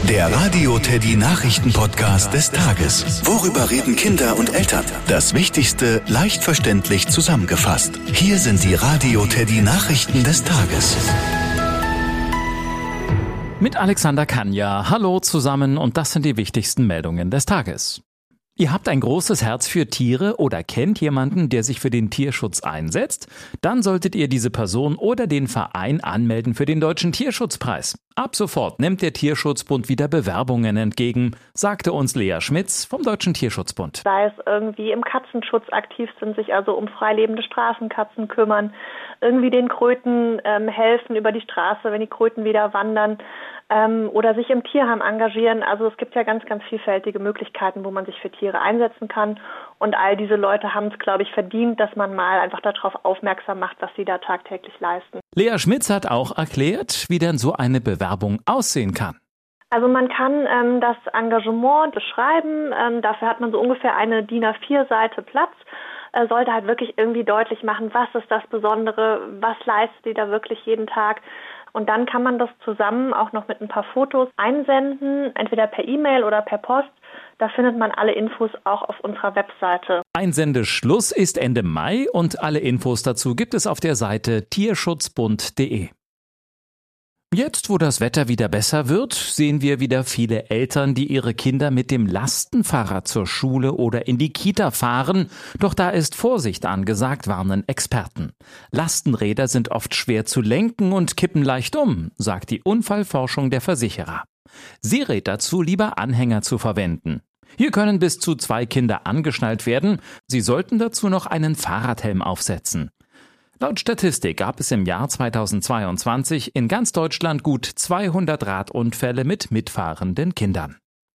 Der Radio Teddy Nachrichten-Podcast des Tages. Worüber reden Kinder und Eltern? Das Wichtigste leicht verständlich zusammengefasst. Hier sind die Radio Teddy Nachrichten des Tages. Mit Alexander Kanja. Hallo zusammen und das sind die wichtigsten Meldungen des Tages. Ihr habt ein großes Herz für Tiere oder kennt jemanden, der sich für den Tierschutz einsetzt? Dann solltet ihr diese Person oder den Verein anmelden für den Deutschen Tierschutzpreis. Ab sofort nimmt der Tierschutzbund wieder Bewerbungen entgegen, sagte uns Lea Schmitz vom Deutschen Tierschutzbund. Sei es irgendwie im Katzenschutz aktiv sind, sich also um freilebende Straßenkatzen kümmern, irgendwie den Kröten helfen über die Straße, wenn die Kröten wieder wandern, oder sich im Tierheim engagieren. Also es gibt ja ganz, ganz vielfältige Möglichkeiten, wo man sich für Tiere einsetzen kann. Und all diese Leute haben es, glaube ich, verdient, dass man mal einfach darauf aufmerksam macht, was sie da tagtäglich leisten. Lea Schmitz hat auch erklärt, wie denn so eine Bewerbung aussehen kann. Also man kann das Engagement beschreiben. Dafür hat man so ungefähr eine DIN A4-Seite Platz. Sollte halt wirklich irgendwie deutlich machen, was ist das Besondere, was leistet die da wirklich jeden Tag. Und dann kann man das zusammen auch noch mit ein paar Fotos einsenden, entweder per E-Mail oder per Post. Da findet man alle Infos auch auf unserer Webseite. Einsendeschluss ist Ende Mai und alle Infos dazu gibt es auf der Seite tierschutzbund.de. Jetzt, wo das Wetter wieder besser wird, sehen wir wieder viele Eltern, die ihre Kinder mit dem Lastenfahrrad zur Schule oder in die Kita fahren. Doch da ist Vorsicht angesagt, warnen Experten. Lastenräder sind oft schwer zu lenken und kippen leicht um, sagt die Unfallforschung der Versicherer. Sie rät dazu, lieber Anhänger zu verwenden. Hier können bis zu 2 Kinder angeschnallt werden. Sie sollten dazu noch einen Fahrradhelm aufsetzen. Laut Statistik gab es im Jahr 2022 in ganz Deutschland gut 200 Radunfälle mit mitfahrenden Kindern.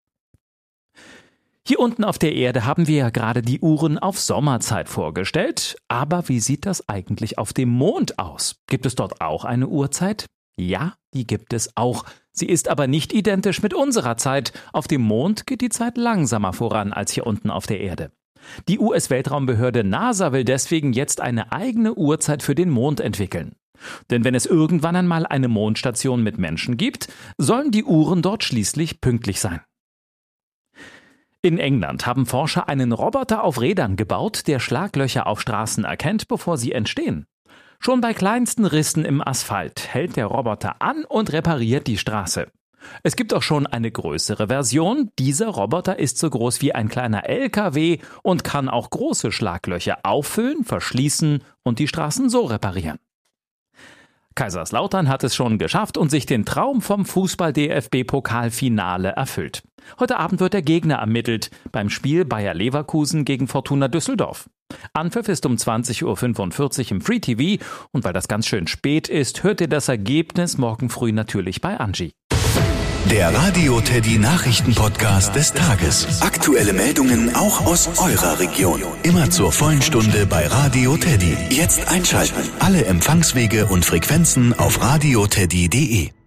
Hier unten auf der Erde haben wir ja gerade die Uhren auf Sommerzeit vorgestellt. Aber wie sieht das eigentlich auf dem Mond aus? Gibt es dort auch eine Uhrzeit? Ja, die gibt es auch. Sie ist aber nicht identisch mit unserer Zeit. Auf dem Mond geht die Zeit langsamer voran als hier unten auf der Erde. Die US-Weltraumbehörde NASA will deswegen jetzt eine eigene Uhrzeit für den Mond entwickeln. Denn wenn es irgendwann einmal eine Mondstation mit Menschen gibt, sollen die Uhren dort schließlich pünktlich sein. In England haben Forscher einen Roboter auf Rädern gebaut, der Schlaglöcher auf Straßen erkennt, bevor sie entstehen. Schon bei kleinsten Rissen im Asphalt hält der Roboter an und repariert die Straße. Es gibt auch schon eine größere Version. Dieser Roboter ist so groß wie ein kleiner LKW und kann auch große Schlaglöcher auffüllen, verschließen und die Straßen so reparieren. Kaiserslautern hat es schon geschafft und sich den Traum vom Fußball-DFB-Pokalfinale erfüllt. Heute Abend wird der Gegner ermittelt beim Spiel Bayer Leverkusen gegen Fortuna Düsseldorf. Anpfiff ist um 20.45 Uhr im Free TV und weil das ganz schön spät ist, hört ihr das Ergebnis morgen früh natürlich bei Angie. Der Radio Teddy Nachrichten-Podcast des Tages. Aktuelle Meldungen auch aus eurer Region. Immer zur vollen Stunde bei Radio Teddy. Jetzt einschalten. Alle Empfangswege und Frequenzen auf radioteddy.de.